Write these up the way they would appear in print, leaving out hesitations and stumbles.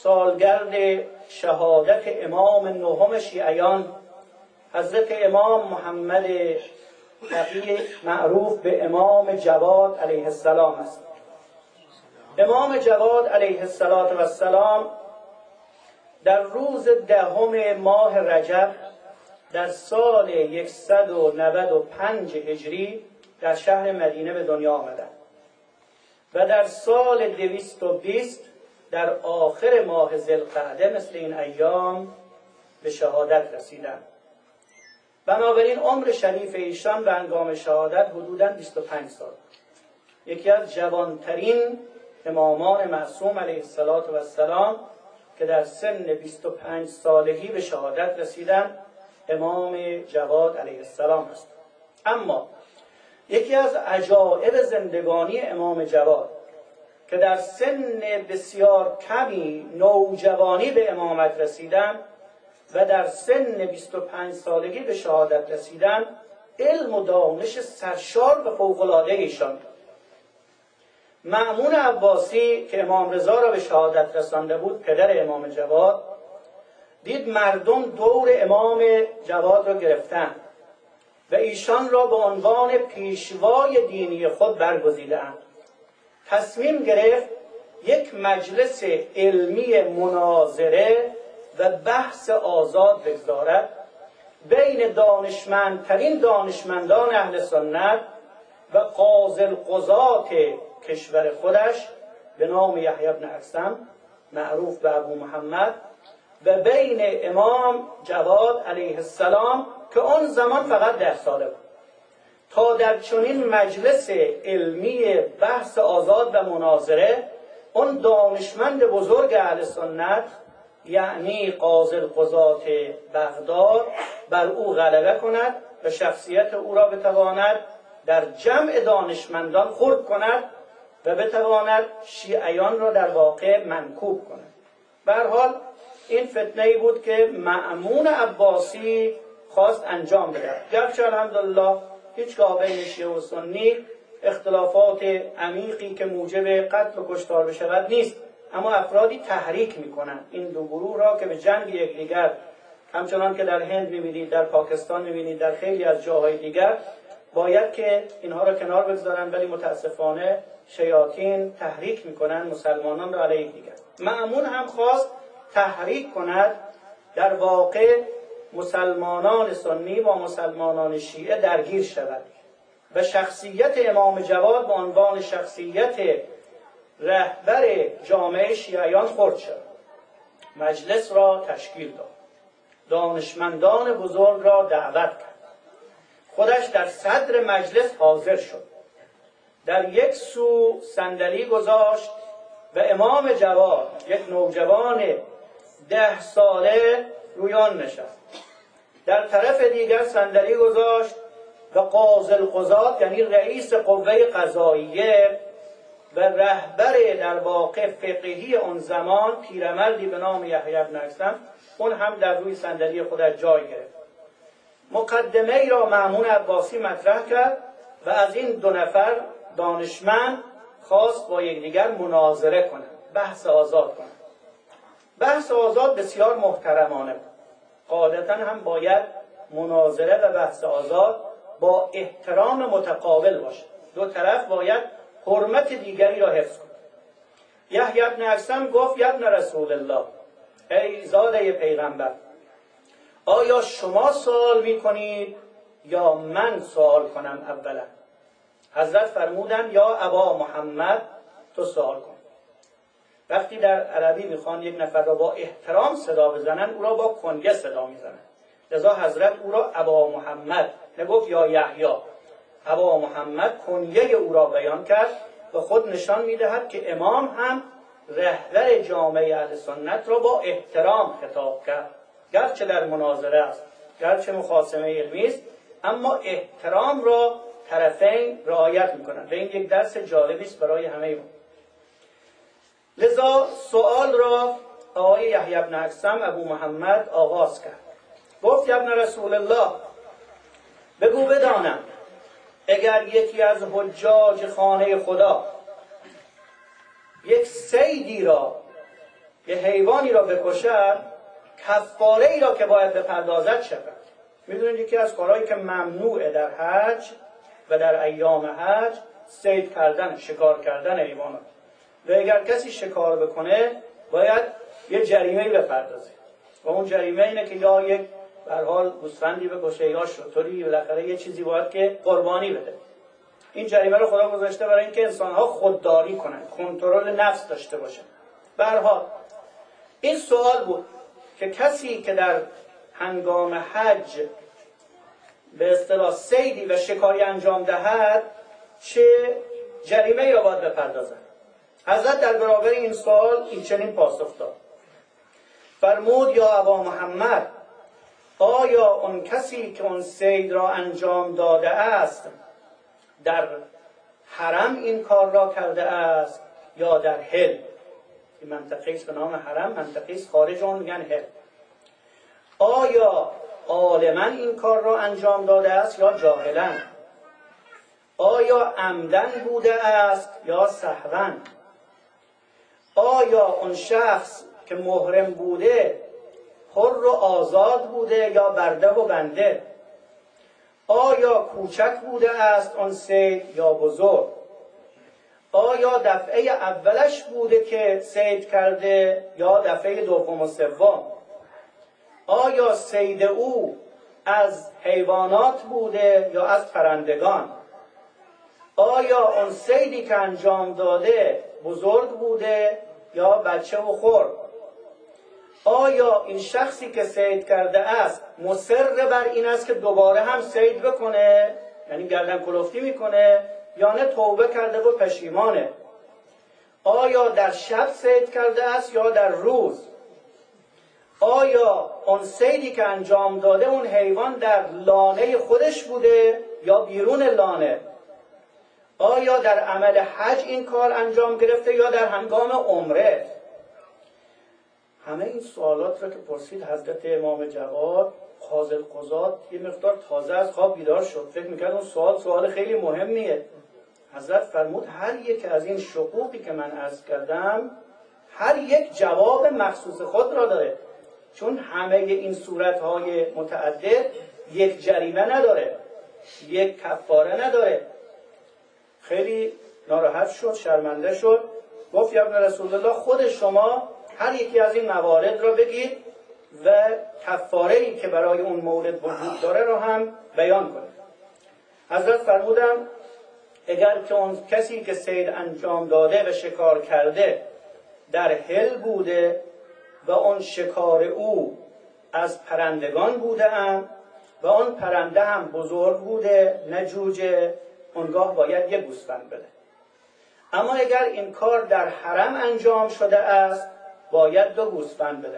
سالگرد شهادت امام نهم شیعیان حضرت امام محمد تقی معروف به امام جواد علیه السلام است. امام جواد علیه السلام در روز 10 ماه رجب در سال 195 هجری در شهر مدینه به دنیا آمدند و در سال 220 در آخر ماه ذوالقعده مثل این ایام به شهادت رسیدند. بنابراین عمر شریف ایشان به هنگام شهادت حدوداً 25 سال. یکی از جوانترین امامان معصوم علیه السلام که در سن 25 سالگی به شهادت رسیدند امام جواد علیه السلام است. اما یکی از عجایب زندگانی امام جواد که در سن بسیار کمی نوجوانی به امامت رسیدند و در سن 25 سالگی به شهادت رسیدند، علم و دانش سرشار و فوق‌العاده ایشان. مأمون عباسی که امام رضا را به شهادت رسانده بود، پدر امام جواد، دید مردم دور امام جواد را گرفتند و ایشان را به عنوان پیشوای دینی خود برگزیدند. تصمیم گرفت یک مجلس علمی مناظره و بحث آزاد بگذارد بین دانشمندترین دانشمندان اهل سنت و قاضی القضات کشور خودش به نام یحیی بن اکثم معروف به ابو محمد و بین امام جواد علیه السلام که آن زمان فقط 10 ساله بود، تا در چنین مجلس علمی بحث آزاد و مناظره اون دانشمند بزرگ اهل سنت یعنی قاضی القضات بغداد بر او غلبه کند و شخصیت او را بتواند در جمع دانشمندان خرد کند و بتواند شیعیان را در واقع منکوب کند. به هر حال این فتنه‌ای بود که مأمون عباسی خواست انجام بده. گرچه الحمدلله هیچگاه بین شیعه و سنی اختلافات عمیقی که موجب قتل و کشتار بشود نیست، اما افرادی تحریک میکنند این دو گروه را که به جنگ یکدیگر، همچنان که در هند میبینید، در پاکستان میبینید، در خیلی از جاهای دیگر، باید که اینها را کنار بگذارن، ولی متاسفانه شیاطین تحریک میکنن مسلمانان را علیه دیگر. مأمون هم خواست تحریک کند در واقع مسلمانان سنی با مسلمانان شیعه درگیر شود و شخصیت امام جواد به عنوان شخصیت رهبر جامعه شیعیان خرد شد. مجلس را تشکیل داد، دانشمندان بزرگ را دعوت کرد، خودش در صدر مجلس حاضر شد، در یک سو صندلی گذاشت و امام جواد یک نوجوان 10 ساله روی آن نشست، در طرف دیگر صندلی گذاشت و قاضی القضات یعنی رئیس قوه قضاییه و رهبر در واقع فقهی اون زمان پیرمردی به نام یحیی بن اکثم، اون هم در روی صندلی خودش جای گرفت. مقدمه ای را مأمون عباسی مطرح کرد و از این 2 نفر دانشمند خواست با یکدیگر مناظره کنند، بحث آزاد کنند. بحث آزاد بسیار محترمانه بود. قاعدتا هم باید مناظره و بحث آزاد با احترام متقابل باشه، 2 طرف باید حرمت دیگری را حفظ کنند. یحیی بن اکثم گفت یا ابن رسول الله، ای زاده پیغمبر، آیا شما سوال میکنید یا من سوال کنم اولا؟ حضرت فرمودند یا ابا محمد، تو سوال کن. وقتی در عربی میخوان یک نفر را با احترام صدا بزنن، او را با کنیه صدا میزنن، لذا حضرت او را ابا محمد نگفت یا یحیی، ابا محمد کنیه او را بیان کرد و خود نشان میدهد که امام هم رهبر جامعه اهل سنت را با احترام خطاب کرد، گرچه در مناظره است، گرچه مخاصمه علمی است، اما احترام را طرفین رعایت میکنند و این یک درس جالبی است برای همه ما. لذا سوال را آقای یحیی بن اکثم ابو محمد آغاز کرد. گفت یا ابن رسول الله، بگو بدانم اگر یکی از حجاج خانه خدا یک صیدی را یه حیوانی را بکشد، کفاره ای را که باید بپردازد شود. میدونید یکی از کارهایی که ممنوعه در حج و در ایام حج صید کردن، شکار کردن حیوانات. و اگر کسی شکار بکنه باید یه جریمه‌ای بپردازه و اون جریمه اینه که یا یک به هر حال گوسفندی بکشه یا شتری، بالاخره یه چیزی باید که قربانی بده. این جریمه رو خدا گذاشته برای اینکه انسان‌ها خودداری کنن، کنترل نفس داشته باشن. به هر حال این سوال بود که کسی که در هنگام حج به اصطلاح صیدی و شکاری انجام دهد چه جریمه‌ای را باید بپردازد. حضرت در برابر این سوال این چنین پاسخ داد: فرمود یا ابا محمد، آیا اون کسی که اون صید را انجام داده است در حرم این کار را کرده است یا در حل؟ این منطقه است به نام حرم، منطقه است خارج اون میگن حل. آیا عالما این کار را انجام داده است یا جاهلا؟ آیا عمدن بوده است یا سهوا؟ آیا اون شخص که محرم بوده حر و آزاد بوده یا برده و بنده؟ آیا کوچک بوده است اون صید یا بزرگ؟ آیا دفعه اولش بوده که صید کرده یا دفعه دوم و سوم؟ آیا صید او از حیوانات بوده یا از پرندگان؟ آیا اون صیدی که انجام داده بزرگ بوده یا بچه و خرد؟ آیا این شخصی که صید کرده است مصر بر این است که دوباره هم صید بکنه، یعنی گردن کلفتی میکنه، یا نه توبه کرده و پشیمانه؟ آیا در شب صید کرده است یا در روز؟ آیا اون صیدی که انجام داده اون حیوان در لانه خودش بوده یا بیرون لانه؟ آیا در عمل حج این کار انجام گرفته یا در هنگام عمره؟ همه این سوالات را که پرسید حضرت امام جواد، قاضی القضات یه مقدار تازه از خواب بیدار شد. فکر میکرد اون سوال خیلی مهمیه. حضرت فرمود هر یک از این شقوقی که من عرض کردم هر یک جواب مخصوص خود را داره، چون همه این صورتهای متعدد یک جریمه نداره، یک کفاره نداره. خیلی ناراحت شد، شرمنده شد. گفت یا ابن رسول الله، خود شما هر یکی از این موارد را بگید و کفاره‌ای که برای اون مورد وجود داره رو هم بیان کنید. حضرت فرمودن اگر که اون کسی که صید انجام داده و شکار کرده در حل بوده و اون شکار او از پرندگان بوده و اون پرنده هم بزرگ بوده نه جوجه، اونگاه باید یک گوسفند بده. اما اگر این کار در حرم انجام شده است باید 2 گوسفند بده.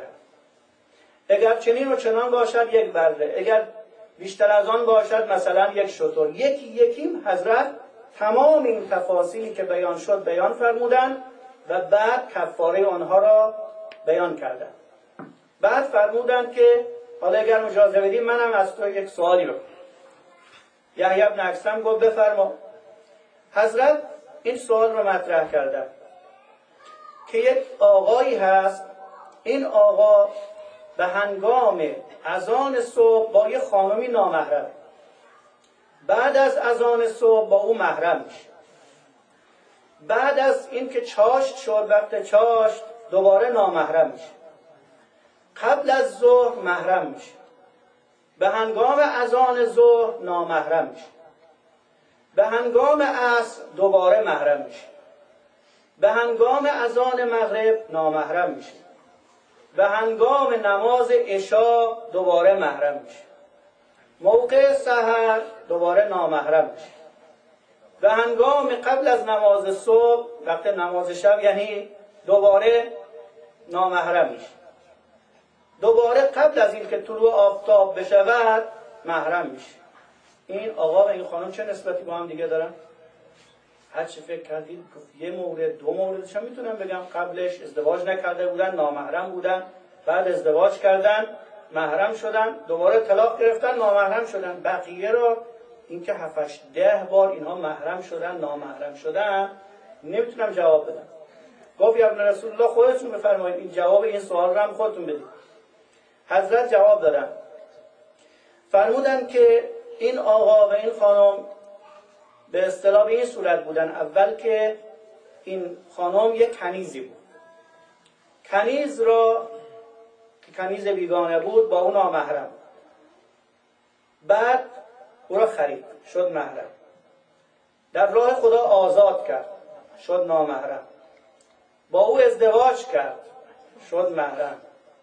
اگر چنین و چنان باشد 1 بره، اگر بیشتر از آن باشد مثلا 1 شتر. یکی حضرت تمام این تفاصیلی که بیان شد بیان فرمودن و بعد کفاره آنها را بیان کردن. بعد فرمودن که حالا اگر اجازه بدید منم از تو یک سوالی بکنم. یحیی بن اکثم گفت بفرما. حضرت این سوال رو مطرح کردن که یک آقایی هست، این آقا به هنگام اذان صبح با یه خانمی نامحرم، بعد از اذان صبح با او محرم میشه، بعد از اینکه چاشت شد وقت چاشت دوباره نامحرم میشه، قبل از ظهر محرم میشه، به هنگام اذان ظهر نامحرم میشه، به هنگام عصر دوباره محرم میشه، به هنگام اذان مغرب نامحرم میشه، به هنگام نماز عشا دوباره محرم میشه، موقع سحر دوباره نامحرم میشه، به هنگام قبل از نماز صبح وقت نماز شب یعنی دوباره نامحرم میشه، دوباره قبل از این که طلوع آفتاب بشود محرم میشه. این آقا و این خانم چه نسبتی با هم دیگه دارن؟ هر چه فکر کردید یه مورد 2 موردش هم میتونم بگم. قبلش ازدواج نکرده بودن، نامحرم بودن، بعد ازدواج کردن محرم شدن، دوباره طلاق گرفتن نامحرم شدن. بقیه رو اینکه 7-10 بار اینها محرم شدن نامحرم شدن نمیتونم جواب بدم. گفت یا ابن رسول الله خودتون بفرمایید، این جواب این سوال رو هم خودتون بدید. حضرت جواب دادن، فرمودن که این آقا و این خانم به اصطلاح به این صورت بودن. اول که این خانم یک کنیزی بود، کنیز را که کنیز بیگانه بود با اون نامحرم، بعد او را خرید شد محرم، در راه خدا آزاد کرد شد نامحرم، با او ازدواج کرد شد محرم،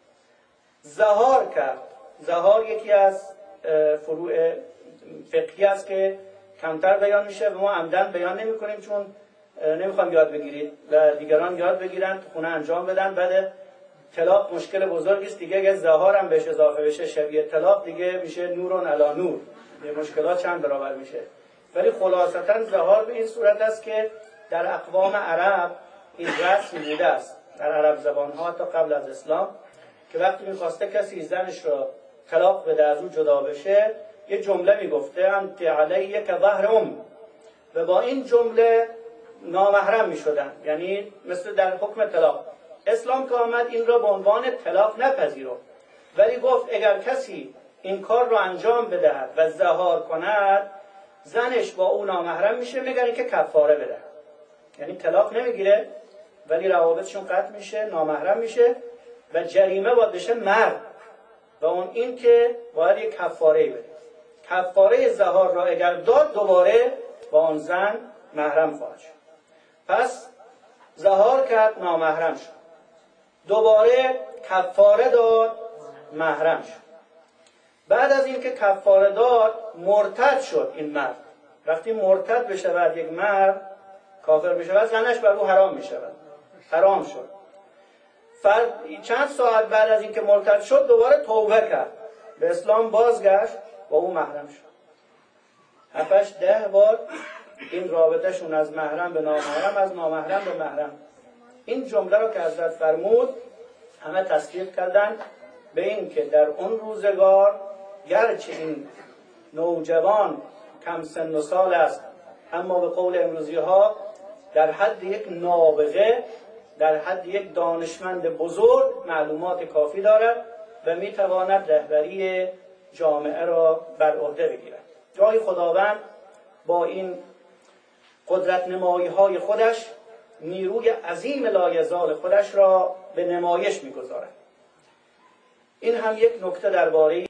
زهار کرد. زهار یکی از فروع فقهی است که کمتر بیان میشه و ما عمدن بیان نمی کنیم چون نمیخوام یاد بگیرید و دیگران یاد بگیرن تو خونه انجام بدن. بعد طلاق مشکل بزرگی است دیگه، اگه زهار هم بهش اضافه بشه شبیه طلاق دیگه میشه نورون علی نور، یه مشکلات چند برابر میشه. ولی خلاصتا زهار به این صورت است که در اقوام عرب این رسم بوده است، در عرب زبان ها تا قبل از اسلام، که وقتی میخواسته کسی زنش را طلاق بده از او جدا بشه یه جمله میگفته انت علیه که ظهر و با این جمله نامحرم میشدن، یعنی مثل در حکم طلاق. اسلام که آمد این را به عنوان طلاق نپذیرفت، ولی گفت اگر کسی این کار رو انجام بدهد و زهار کند زنش با او نامحرم میشه مگر اینکه کفاره بده، یعنی طلاق نمیگیره ولی روابطشون قطع میشه، نامحرم میشه و جریمه باید بشه مرد، و اون این که باید یک کفاره بده. کفاره زهار را اگر داد دوباره با آن زن محرم خواهد شد. پس زهار کرد نامحرم شد، دوباره کفاره داد محرم شد. بعد از اینکه کفاره داد مرتد شد این مرد. وقتی مرتد بشود یک مرد کافر بشود زنش بر او حرام میشود، حرام شد. چند ساعت بعد از اینکه مرتد شد دوباره توبه کرد، به اسلام بازگشت، با او محرم شد. 7-10 بار این رابطهشون از محرم به نامحرم، از نامحرم به محرم. این جمله را که حضرت فرمود همه تصدیق کردن به این که در اون روزگار گرچه این نوجوان کم سن و سال است اما به قول امروزی ها در حد یک نابغه، در حد یک دانشمند بزرگ معلومات کافی دارد و میتواند رهبری جامعه را بر عهده بگیرد. جای خداوند با این قدرت نمایی های خودش نیروی عظیم لایزال خودش را به نمایش میگذارد. این هم یک نکته درباره